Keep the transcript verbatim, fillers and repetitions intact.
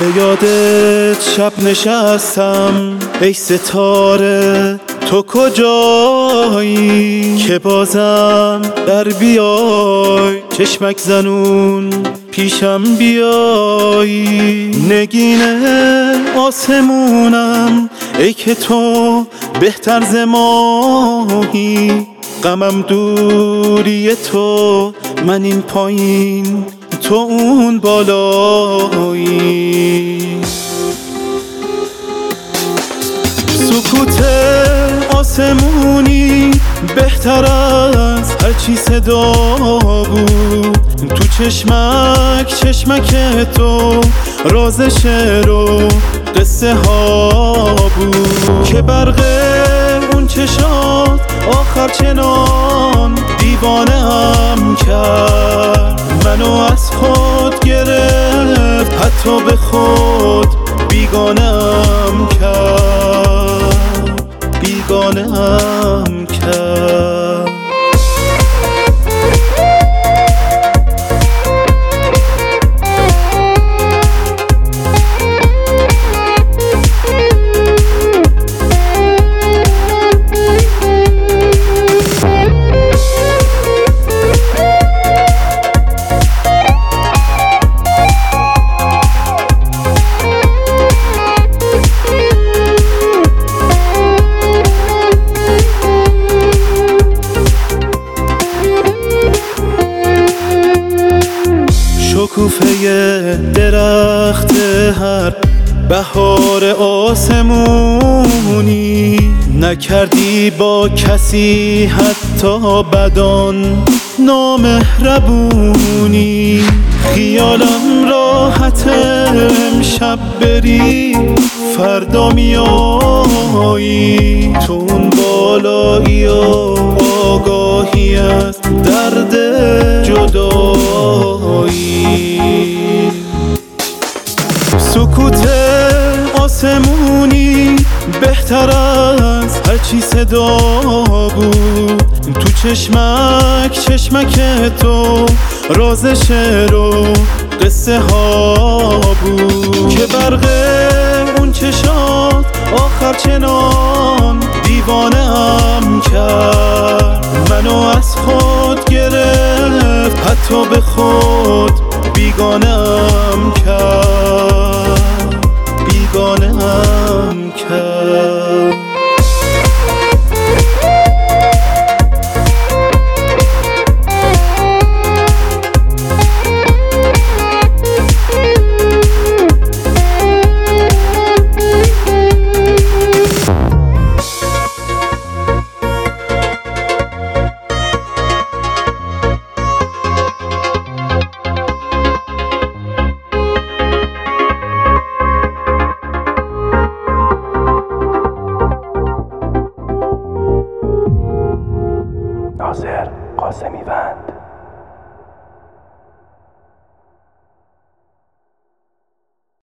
به یادت شب نشستم ای ستاره تو کجایی که بازم در بیای چشمک زنون پیشم بیای نگین آسمونم ای که تو بهتر ز ماهی غمم دوری تو من این پایین تو اون بالایی سکوت آسمونی بهتر از هر چی صدا بود تو چشمک چشمک تو راز شعر و قصه ها بود که برق اون چشات آخر چنان دیوانه هم کرد منو از خود گرفت حتی به خود بیگانه هم کرد بیگانه هم کرد شکوفه درخت هر بهار آسمونی نکردی با کسی حتی بدان نامهربونی خیالم راحت امشب بری فردا میایی تو اون بالایی و آگاهی از درد جدایی سکوت آسمونی بهتر از هر چی صدا بود تو چشمک چشمک تو راز شعر و قصه ها بود که برق اون چشات آخر چنان دیوانه هم کرد منو از خود گرفت حتی به خود بیگانه هم کرد